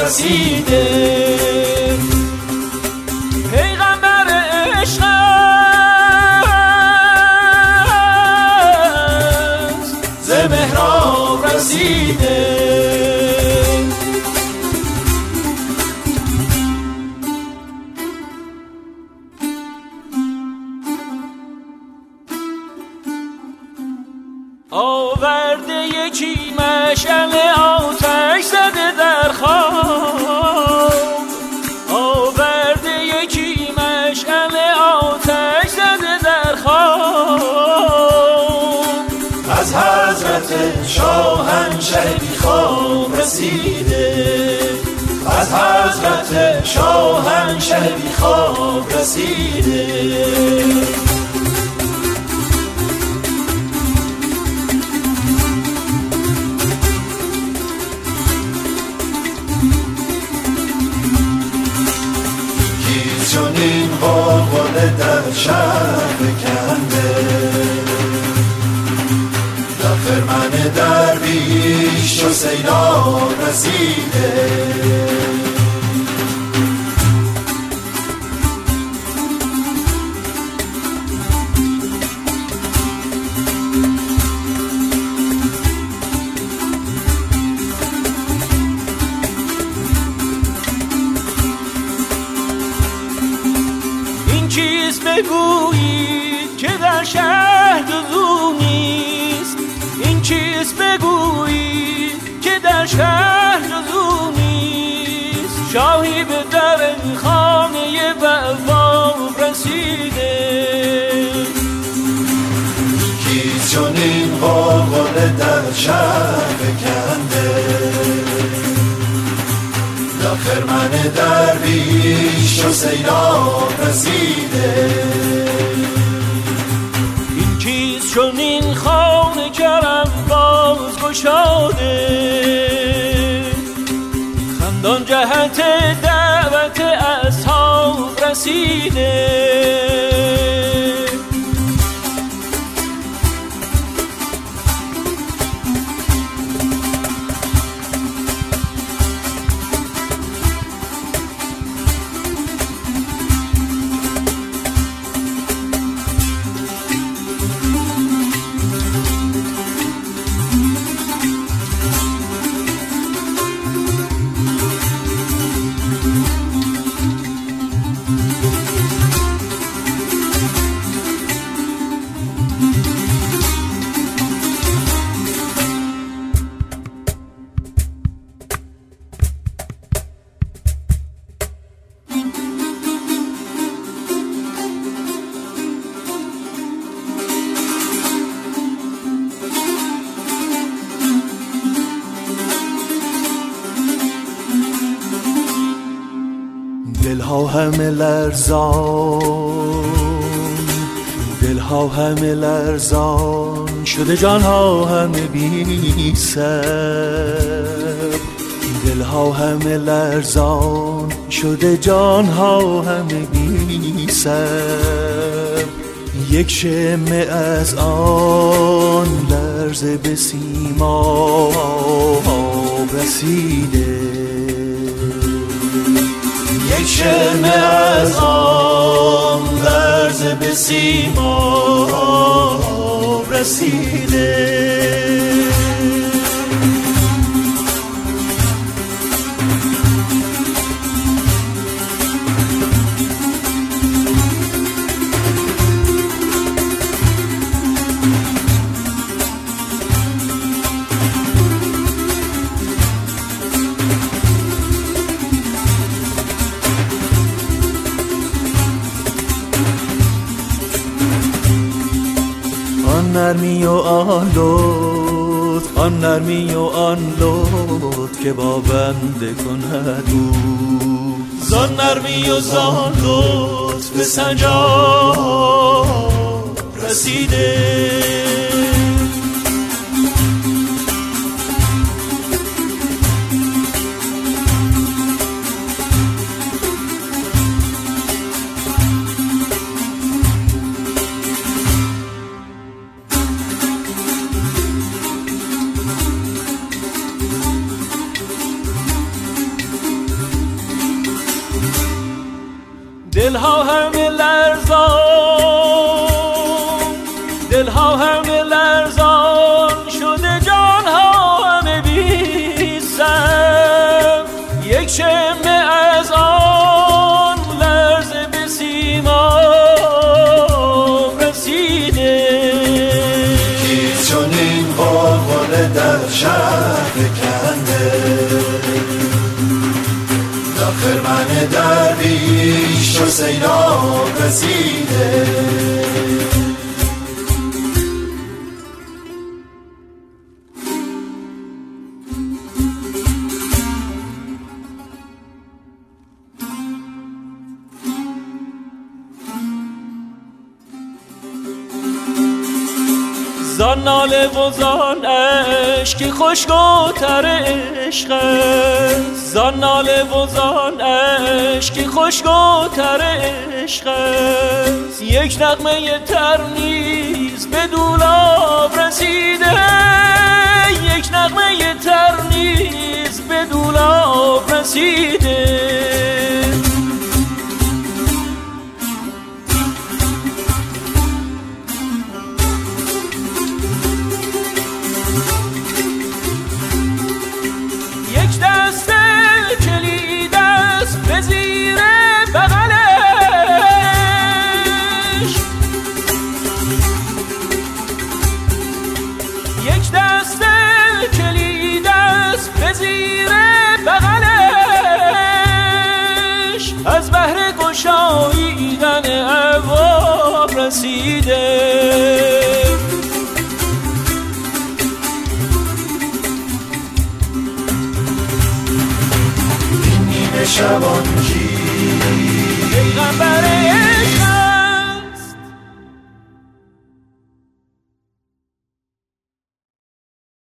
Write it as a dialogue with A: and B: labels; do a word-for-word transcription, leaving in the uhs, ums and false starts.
A: رسیده. پیغمبر عشق است ز محراب رسیده. آورده یکی مشعل آتش زده در خواب، آورده یکی مشعل آتش زده در خواب. از حضرت شاهنشه بی خواب رسیده، از حضرت شاهنشه بی خواب رسیده. چون این غلغله در شهر فکنده، در خرمن درویش و سیلاب رسیده. چیز بگویید که در شهر جزو نیست، این چیز بگویید که در شهر جزو نیست. شاهی به در خانه بواب رسیده، کیست چون این غلغله در شهر فکنده، در خرمن درویش و سیلاب رسیده. این چیز چون این خانه کرم باز گشاده، خندان جهت دعوت اصحاب رسیده.
B: دلها همه لرزان، دلها همه لرزان شده، جانها همه بی صبر. دلها همه لرزان شده، جانها همه بی صبر. یک شمه از آن لرزه به سیما رسیده،
A: یک شمه از آن لرزه به سیما رسیده.
B: آن نرمی و آن لطف، آن نرمی و آن لطف که با بنده کند او.
A: زان نرمی و زان لطف به سنجاب رسیده. دلها همه لرزان، دلها همه لرزان شده، جانها همه بی سر. یک شمه از آن لرزه به سیما رسیده.
C: کیست چون این غلغله در شهر کنده، خرمن درویش و سیلاب رسیده.
A: زان ناله و زان عشق خشک و تر عشق است، زان ناله و زان عشق خشک و تر عشق است. یک نغمه تر نیز به دولاب رسیده، یک نغمه تر نیز به دولاب رسیده. از بهر گشاییدن ابواب رسیده.
C: این نیمه شبان کیست